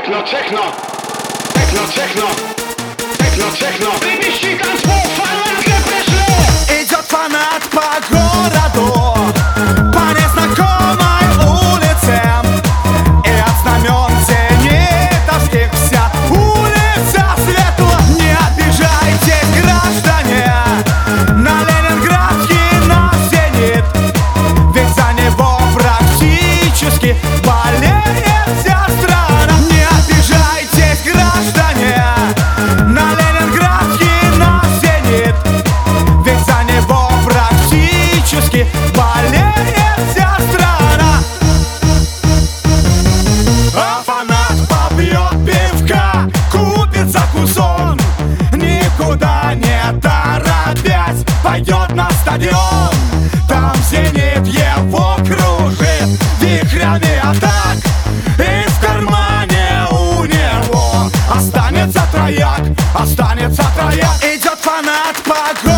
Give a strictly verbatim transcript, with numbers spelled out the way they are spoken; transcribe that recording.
Techno, techno, techno, techno, techno, techno. Трепещи танцпол, фанатка пришло. Идет фанат по городу, по незнакомой улице, и от знамен зенитовских вся улица светла. Не обижайтесь, граждане, на Ленинградский наш зенит, ведь за него практически болеет вся страна. Не обижайтесь, граждане, на Ленинградский наш зенит, ведь за него практически болеет вся страна. А фанат попьет пивка, купит закусон, никуда не торопясь пойдет на стадион. Там зенит его кружит вихрями атак, и в кармане у него останется трояк, останется трояк. Идет фанат по городу.